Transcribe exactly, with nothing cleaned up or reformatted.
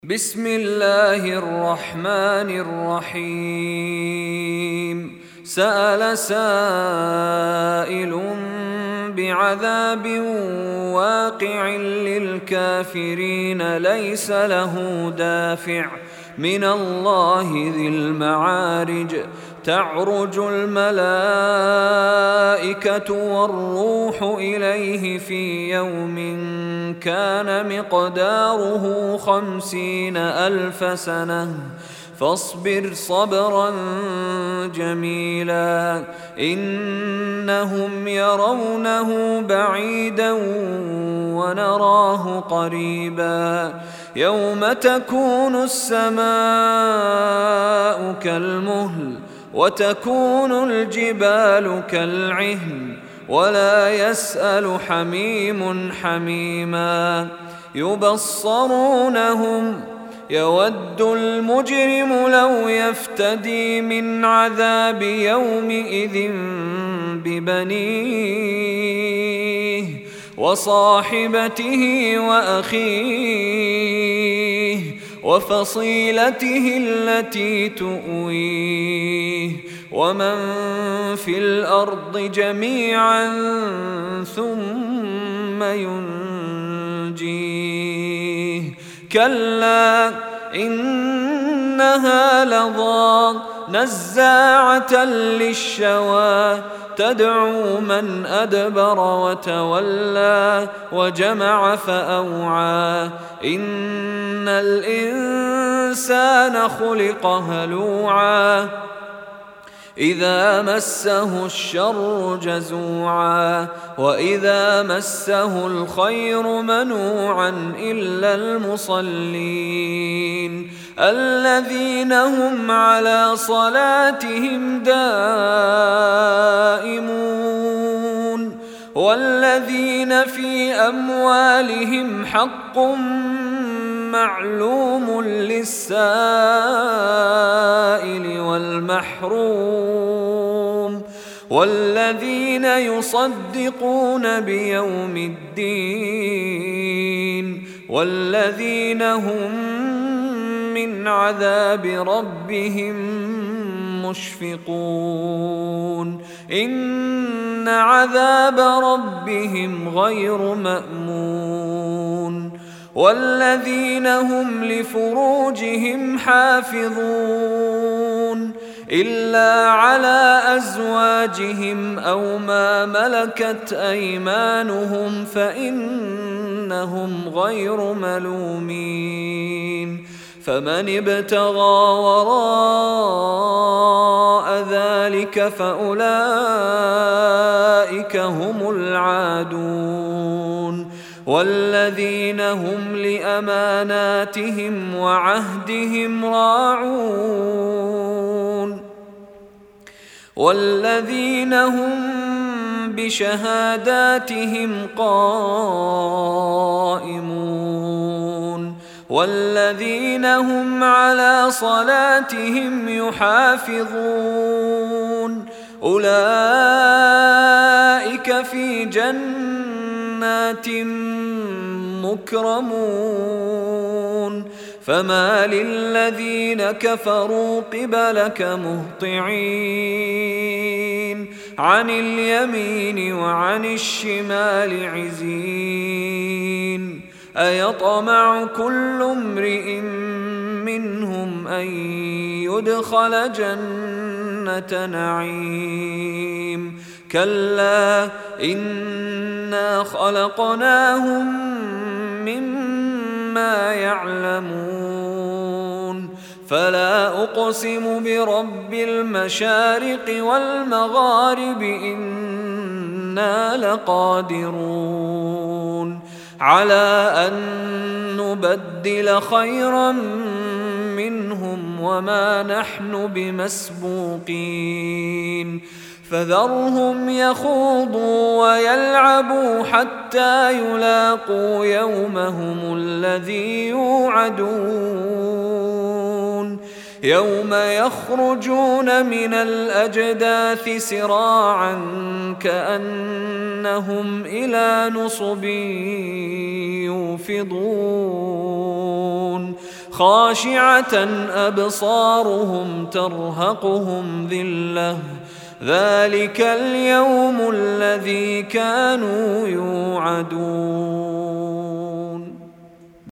بسم الله الرحمن الرحيم سأل سائل بعذاب واقع للكافرين ليس له دافع من الله ذي المعارج تعرج الملائكة والروح إليه في يوم كان مقداره خمسين ألف سنة فاصبر صبرا جميلا إنهم يرونه بعيدا ونراه قريبا يوم تكون السماء كالمهل وتكون الجبال كالعهن ولا يسأل حميم حميما يبصرونهم يود المجرم لو يفتدي من عذاب يومئذ ببنيه وصاحبته وأخيه وفصيلته التي تؤويه ومن في الأرض جميعا ثم ينجيه كلا إنها لظى نزاعة للشوى تدعو من أدبر وتولى وجمع فأوعى إن الإنسان خلق هلوعا إذا مسه الشر جزوعا وإذا مسه الخير منوعا إلا المصلين الذين هم على صلاتهم دائمون والذين في أموالهم حق معلوم للسائل والمحروم والذين يصدقون بيوم الدين والذين هم من عذاب ربهم مشفقون إن عذاب ربهم غير مأمون والذين هم لفروجهم حافظون إلا على أزواجهم أو ما ملكت أيمانهم فإنهم غير ملومين فمن ابتغى وراء ذلك فأولئك هم العادون والذين هم لأماناتهم وعهدهم راعون والذين هم بشهاداتهم قائمون والذين هم على صلاتهم يحافظون أولئك في جنات مكرمون فما للذين كفروا قبلك مهطعين عن اليمين وعن الشمال عزين أيطمع كل امرئ منهم أن يدخل جنة نعيم كلا إنا خلقناهم مما يعلمون فلا أقسم برب المشارق والمغارب إنا لقادرون على أن نبدل خيرا منهم وما نحن بمسبوقين فذرهم يخوضوا ويلعبوا حتى يلاقوا يومهم الذي يوعدون يوم يخرجون من الأجداث سراعا كأنهم إلى نصب يوفضون خاشعة أبصارهم ترهقهم ذلة ذلك اليوم الذي كانوا يوعدون